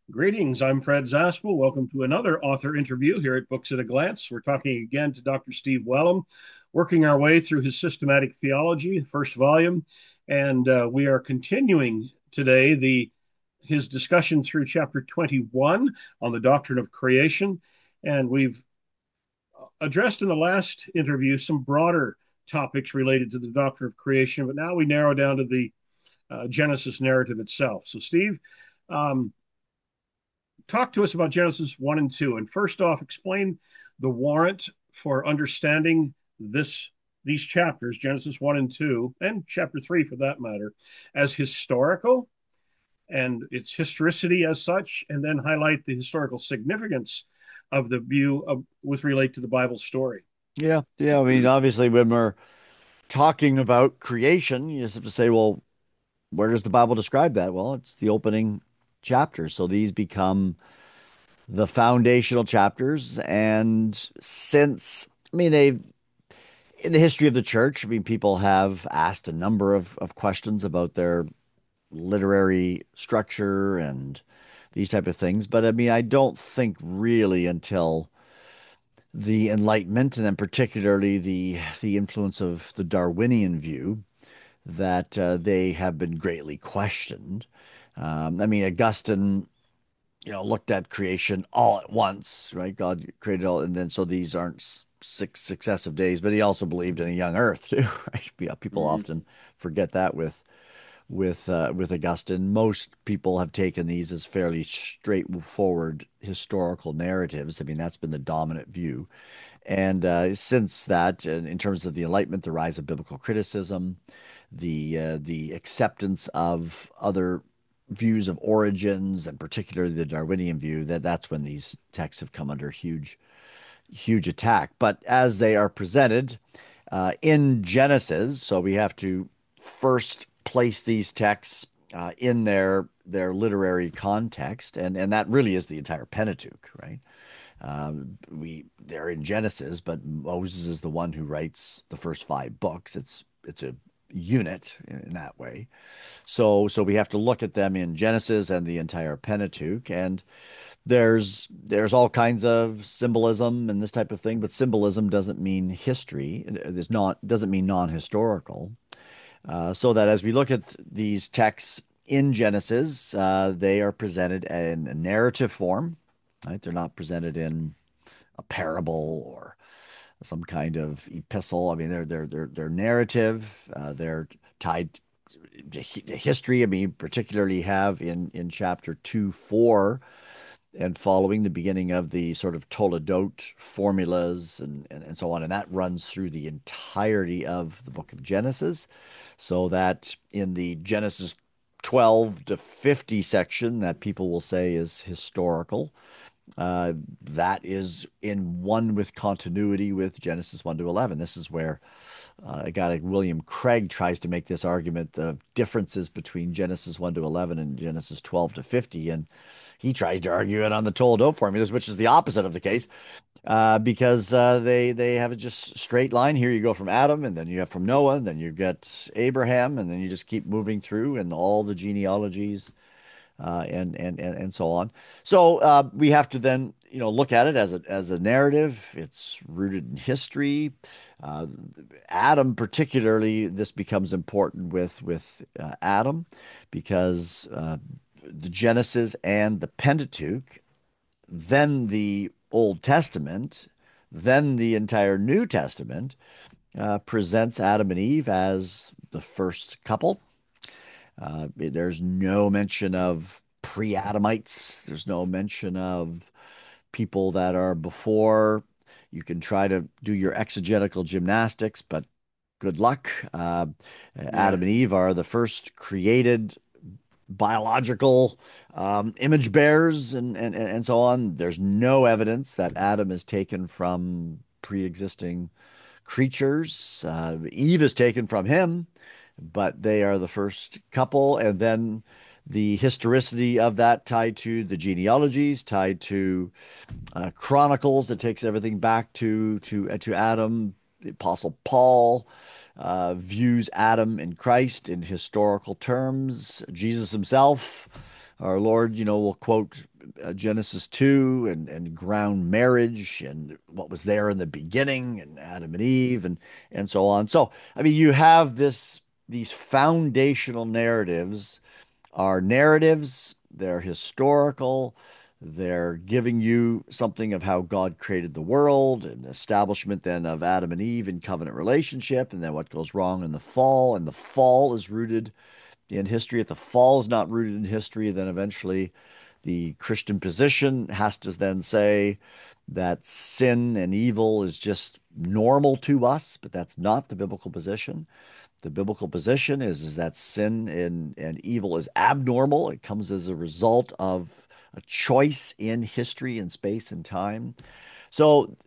Greetings, I'm Fred Zaspel. Welcome to another author interview here at Books at a Glance. We're talking again to Dr. Steve Wellum, working our way through his Systematic Theology, first volume, and we are continuing today the his discussion through chapter 21 on the doctrine of creation. And we've addressed in the last interview some broader topics related to the doctrine of creation, but now we narrow down to the Genesis narrative itself. So, Steve, um, talk to us about Genesis 1 and 2. And first off, explain the warrant for understanding these chapters, Genesis 1 and 2, and chapter 3 for that matter, as historical and its historicity as such, and then highlight the historical significance of the view of with relate to the Bible story. Yeah. I mean, obviously, when we're talking about creation, you just have to say, well, where does the Bible describe that? Well, it's the opening chapters. So these become the foundational chapters. And since, I mean, in the history of the church, I mean, people have asked a number of questions about their literary structure and these type of things. But I mean, I don't think really until the Enlightenment, and then particularly the influence of the Darwinian view, that they have been greatly questioned. I mean, Augustine, looked at creation all at once, right? God created all, and then so these aren't six successive days, but he also believed in a young Earth too, right? Yeah, people Mm-hmm. often forget that with Augustine. Most people have taken these as fairly straightforward historical narratives. I mean, that's been the dominant view. And since that, in terms of the Enlightenment, the rise of biblical criticism, the acceptance of other views of origins, and particularly the Darwinian view, that's when these texts have come under huge attack. But as they are presented in Genesis, so we have to first place these texts in their literary context, and that really is the entire Pentateuch, right? They're in Genesis, but Moses is the one who writes the first five books. It's a unit in that way. So we have to look at them in Genesis and the entire Pentateuch. And there's all kinds of symbolism and this type of thing, but symbolism doesn't mean history. It doesn't mean non-historical. So that as we look at these texts in Genesis, they are presented in a narrative form, right? They're not presented in a parable or some kind of epistle. I mean, they're narrative. They're tied to history. I mean, particularly have in chapter 2, 4 and following the beginning of the sort of Toledot formulas and so on. And that runs through the entirety of the book of Genesis. So that in the Genesis 12 to 50 section that people will say is historical, uh, that is in one with continuity with Genesis 1 to 11. This is where a guy like William Craig tries to make this argument of differences between Genesis 1 to 11 and Genesis 12 to 50. And he tries to argue it on the Toledo formulas, which is the opposite of the case, because they have a just straight line. Here you go from Adam, and then you have from Noah, and then you get Abraham, and then you just keep moving through, and all the genealogies and so on. So we have to then look at it as a narrative. It's rooted in history. Uh, Adam, particularly, this becomes important with Adam because the Genesis and the Pentateuch, then the Old Testament, then the entire New Testament presents Adam and Eve as the first couple. There's no mention of pre-Adamites. There's no mention of people that are before. You can try to do your exegetical gymnastics, but good luck. Yeah. Adam and Eve are the first created biological image bearers and so on. There's no evidence that Adam is taken from pre-existing creatures. Eve is taken from him, but they are the first couple. And then the historicity of that tied to the genealogies, tied to Chronicles that takes everything back to Adam. The Apostle Paul views Adam and Christ in historical terms. Jesus himself, our Lord, will quote Genesis 2 and ground marriage and what was there in the beginning and Adam and Eve and so on. So, I mean, you have these foundational narratives are narratives, they're historical, they're giving you something of how God created the world, an establishment then of Adam and Eve in covenant relationship, and then what goes wrong in the fall. And the fall is rooted in history. If the fall is not rooted in history, then eventually the Christian position has to then say that sin and evil is just normal to us, but that's not the biblical position. The biblical position is that sin and evil is abnormal. It comes as a result of a choice in history and space and time. So